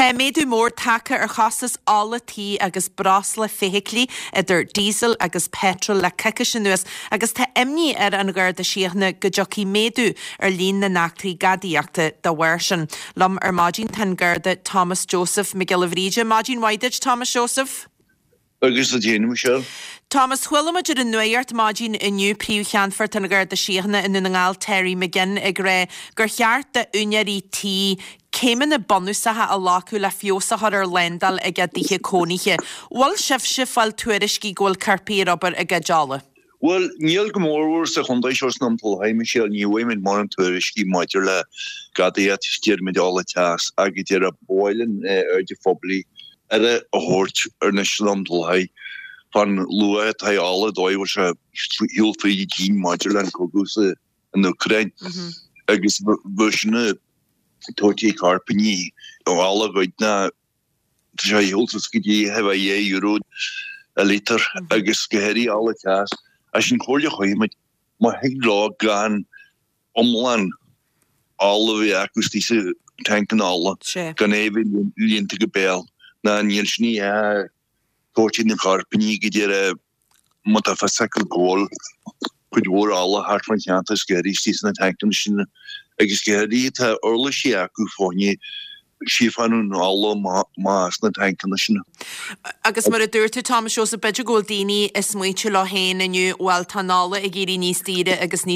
Tá méadú mór take chastas álatí agus brasla féhiclí idir diesel agus petrol le ceice nuas agus tá imní an ggur de siachna go jocí méadú lín na nachtaí gadaíachta do bhairsin. Lom mágin tan gurda Thomas Joseph McGillivríide. Mágin Waidage, Thomas Joseph? Agus a déanú Michelle. Thomas, chuilimiid an nuairt mágin inniu príú cheanfart an ggur de siachna in ngáil Terry McGinn ag ré gur cheart de uniarí tí céimen na bonúsathe a lácu le fiosachar ar lendal ag a díthe cónithe. Bhil sibse fáil tuairiscí ggóil carpaí obair ag a deala? Well, níl go mórhúir sa chundais os namtolhaid Michelle níhfuim mar an tuairiscí maidir le gadaíat tíir medála teas ag tíir a bóilin de fphoblaí ar a hort ar na namtolhaid van lua tai alle dói was a heel free team Magellan Kogusa in Ukraine. Agus version Totti Carpini o alle goitna heel skidi have a euro a liter agus geheri alle kas as in kolje gooi met ma hegla gaan omlan alle we akustische tanken alle kan even linte gebel na nilsni coach in the Carpini gedere mutafasakel goal could war alle hart van jantas geri season tanken agus geri ta orlishia kufoni Shifanu alle maas na tanken. Agus mar a dúirtu Thomas Joseph beidir Goldini is muoite le héin aniu bhil tanála ag géirí níos tíre agus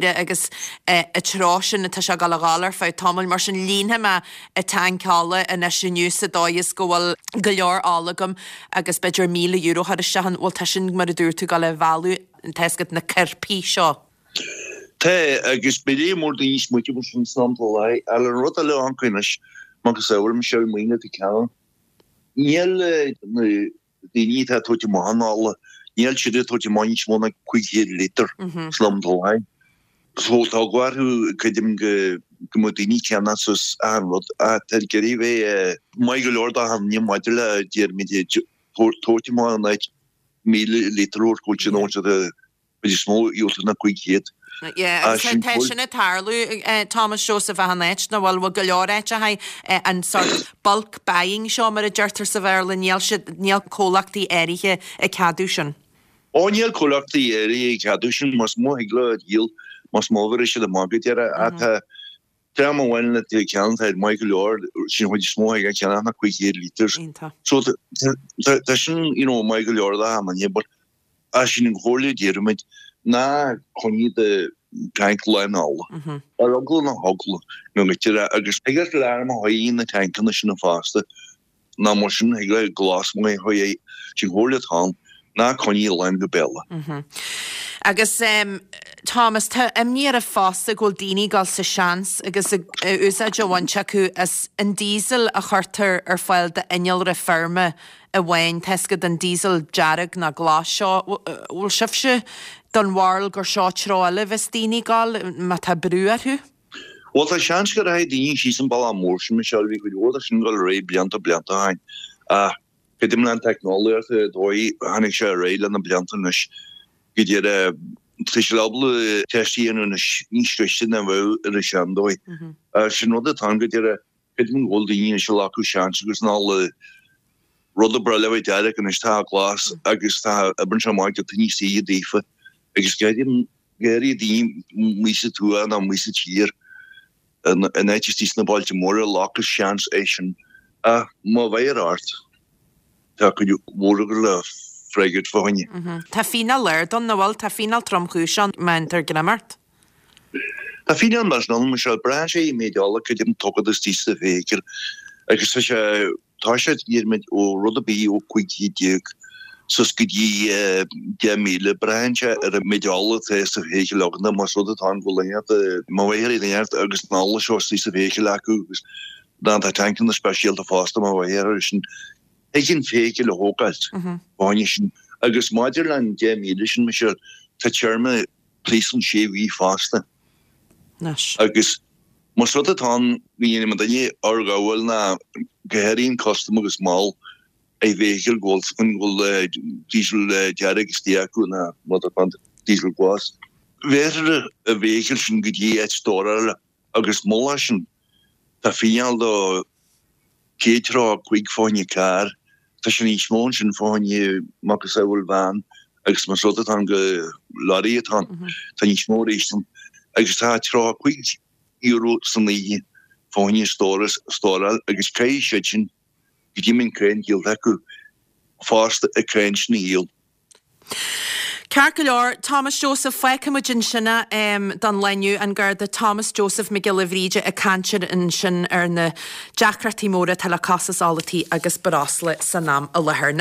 a trásin na tá se galagálar fá tamil mar sin línhe me a tancála in is sinniu sa dáis go bhfuil go leor álagam agus beidir €1,000 har is sehan bhil tá sin mar a dúirtu gal le bhú an teisgad na carpaí seo. Tá agus bedé mór dís muoite mar sin samtolai a le rud a le ancuinis Marcus Sauer Michelle Mina te kan. Niel die niet het tot je man alle. Niel je tot je man iets mona quick liter slam dolai. Zo toch waar hoe kan je moet niet kan dat soos aan wat ter gerive Michael Lorda han nie madela die met je tot je man net milliliter or coach no de beetje small you na quick hit. Yeah, sin a tarlú Thomas Joseph a hannet na bhil go leoréit a haid an sort bulk buying seo mar a deirtar sa bhirla níl cólachtaí éirithe a cadú sin. Níl cólachtaí éirithe a cadú sin mas mó higla díal mas móhar is de mágad a tá bhhain le cean Michael Lord sin chuid smó ag ceanna na 5 liters. So tá sin Michael Lord a man but a sin an chóirla déirmid na choni de tankline all. Agla na hogla no mitira agus egas larm hoí na tankan na faste. Na motion hegla glas mai hoí sin hóla han na choni line go bella. Agus Thomas tá imníar a fásta Goldini gal sa seans agus úsa Joanchaku as an diesel a chartar ar fáil de inal referme a bhain teisgad an diesel jarag na glas seo bhfuil sibse don bhil gur seo trála bheittíine gal má tá brúarthú? Well tá seans go raibh daoine sí an ball mór sin Michelle bhí go dúir sin gal ré blianta hain. Godim an technológií dói hanig sé ré le na blianta nes go dtíar trísleabla testíon na níoscriste na bhfuil ar a seandói. Sin rud atá go dtíar godim ghil daoine se lecu seans agus ná le rud a bre le deire an is tá glas agus tá aban se máid go tuní sí défa. Agus gaidim geri die mise toe en dan mise hier en netjes die snabbaltje morgen lakkers chance Asian maar weiraard daar kun je morgen fregget van je. Ta final leir dan nou wel ta final tromgoesan mentor grammart. Ta final national Michelle Branche mediale kun je toch dus die weker. Agus je tasje hier met o rodeby o quick dik. So skidi gemile branche er mediale test hege lagna maar so dat han golingat maar weer in het agus alle shows die wege laku dan dat tanken de speciale faste maar weer is een feke hokalt wanneer agus Magellan gemile Michelle te charme please she wie faste agus maar so dat han wie iemand die argawel na geherin custom agus mal a vehicle goals kun diesel jarrig stiaku na motorpant diesel was ver a vehicle sin gedi et store agus molashin ta final do Ketra quick fáinne car Tá sin ní smó sin fáinne mag saoil van agus mar so an go larí an Tá ní smó éistem agus tá tra quick euro san lí fáinne stóral agus cé sin gi min krein hiel acu fásta a krein hiel. Cear go leor Thomas Joseph Feicamujin sinna don leniu an gur de Thomas Joseph McGillivríide a cantir in sin ar na Jackratí móra tal a casas álatí agus barásla san nám a lethir.